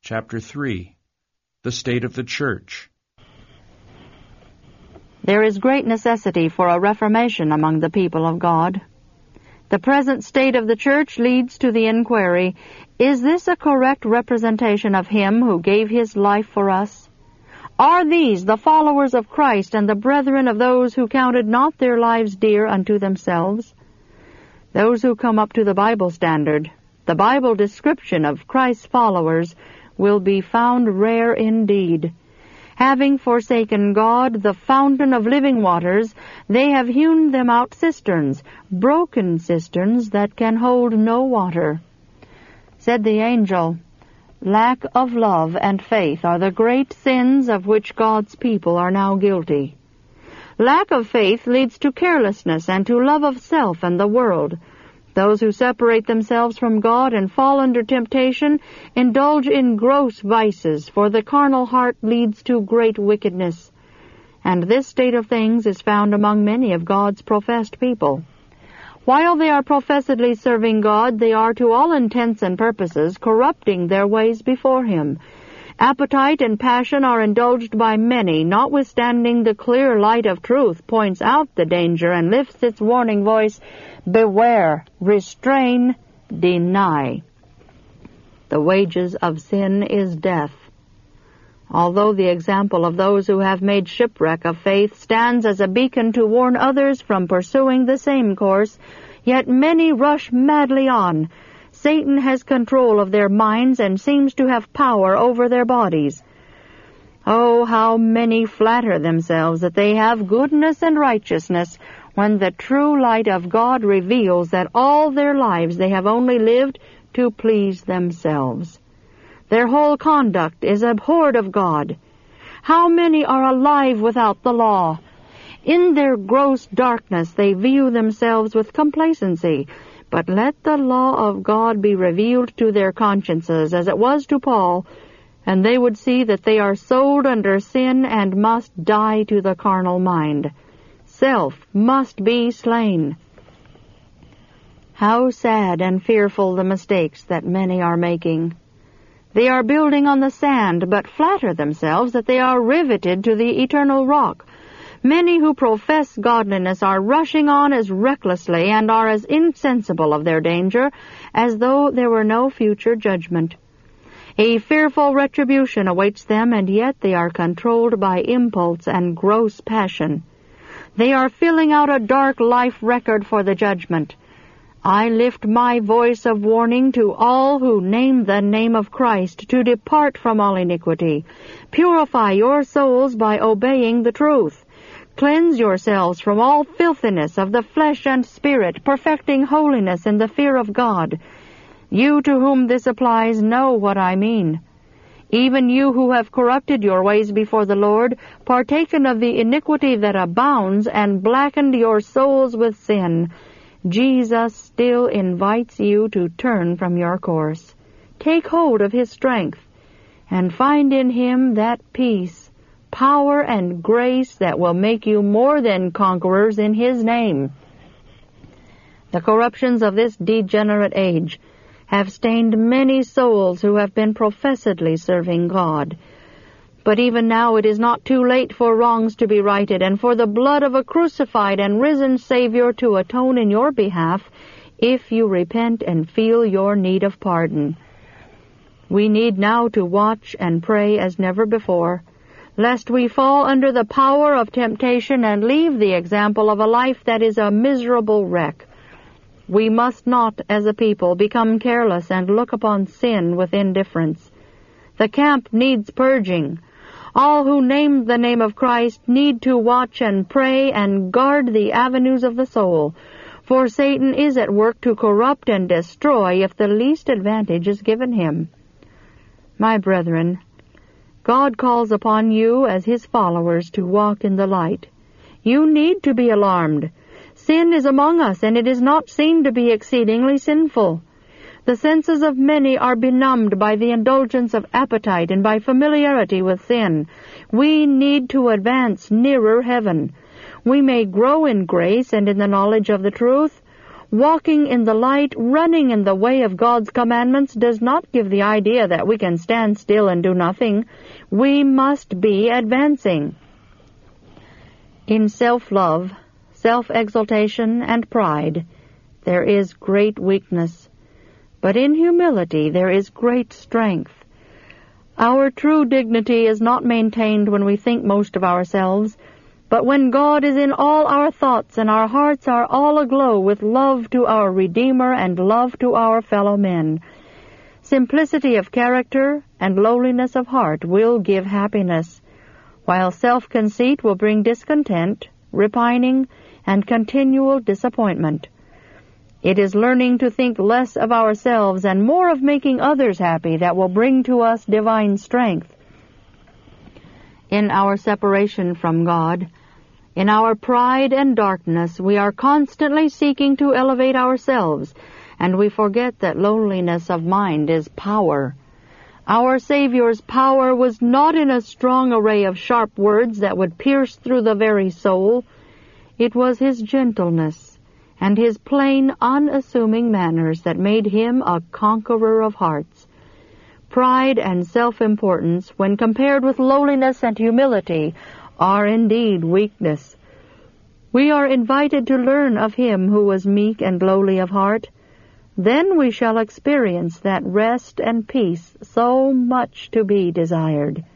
Chapter 3. The State of the Church. There is great necessity for a reformation among the people of God. The present state of the Church leads to the inquiry, is this a correct representation of Him who gave His life for us? Are these the followers of Christ and the brethren of those who counted not their lives dear unto themselves? Those who come up to the Bible standard, the Bible description of Christ's followers, will be found rare indeed. Having forsaken God, the fountain of living waters, they have hewn them out cisterns, broken cisterns that can hold no water. Said the angel, lack of love and faith are the great sins of which God's people are now guilty. Lack of faith leads to carelessness and to love of self and the world. Those who separate themselves from God and fall under temptation indulge in gross vices, for the carnal heart leads to great wickedness. And this state of things is found among many of God's professed people. While they are professedly serving God, they are to all intents and purposes corrupting their ways before Him. Appetite and passion are indulged by many, notwithstanding the clear light of truth points out the danger and lifts its warning voice, beware, restrain, deny. The wages of sin is death. Although the example of those who have made shipwreck of faith stands as a beacon to warn others from pursuing the same course, yet many rush madly on. Satan has control of their minds and seems to have power over their bodies. Oh, how many flatter themselves that they have goodness and righteousness, when the true light of God reveals that all their lives they have only lived to please themselves. Their whole conduct is abhorred of God. How many are alive without the law? In their gross darkness they view themselves with complacency, but let the law of God be revealed to their consciences, as it was to Paul, and they would see that they are sold under sin and must die to the carnal mind. Self must be slain. How sad and fearful the mistakes that many are making. They are building on the sand, but flatter themselves that they are riveted to the eternal rock. Many who profess godliness are rushing on as recklessly and are as insensible of their danger as though there were no future judgment. A fearful retribution awaits them, and yet they are controlled by impulse and gross passion. They are filling out a dark life record for the judgment. I lift my voice of warning to all who name the name of Christ to depart from all iniquity. Purify your souls by obeying the truth. Cleanse yourselves from all filthiness of the flesh and spirit, perfecting holiness in the fear of God. You to whom this applies know what I mean. Even you who have corrupted your ways before the Lord, partaken of the iniquity that abounds, and blackened your souls with sin, Jesus still invites you to turn from your course. Take hold of His strength, and find in Him that peace, power, and grace that will make you more than conquerors in His name. The corruptions of this degenerate age have stained many souls who have been professedly serving God. But even now it is not too late for wrongs to be righted, and for the blood of a crucified and risen Savior to atone in your behalf, if you repent and feel your need of pardon. We need now to watch and pray as never before, lest we fall under the power of temptation and leave the example of a life that is a miserable wreck. We must not, as a people, become careless and look upon sin with indifference. The camp needs purging. All who name the name of Christ need to watch and pray and guard the avenues of the soul, for Satan is at work to corrupt and destroy if the least advantage is given him. My brethren, God calls upon you as His followers to walk in the light. You need to be alarmed. Sin is among us, and it is not seen to be exceedingly sinful. The senses of many are benumbed by the indulgence of appetite and by familiarity with sin. We need to advance nearer heaven. We may grow in grace and in the knowledge of the truth, Walking in the light, running in the way of God's commandments does not give the idea that we can stand still and do nothing. We must be advancing. In self-love, self-exaltation, and pride, there is great weakness. But in humility there is great strength. Our true dignity is not maintained when we think most of ourselves, but when God is in all our thoughts and our hearts are all aglow with love to our Redeemer and love to our fellow men. Simplicity of character and lowliness of heart will give happiness, while self-conceit will bring discontent, repining, and continual disappointment. It is learning to think less of ourselves and more of making others happy that will bring to us divine strength. In our separation from God, in our pride and darkness, we are constantly seeking to elevate ourselves, and we forget that lowliness of mind is power. Our Savior's power was not in a strong array of sharp words that would pierce through the very soul. It was his gentleness and his plain, unassuming manners that made him a conqueror of hearts. Pride and self-importance, when compared with lowliness and humility, are indeed weakness. We are invited to learn of him who was meek and lowly of heart. Then we shall experience that rest and peace so much to be desired.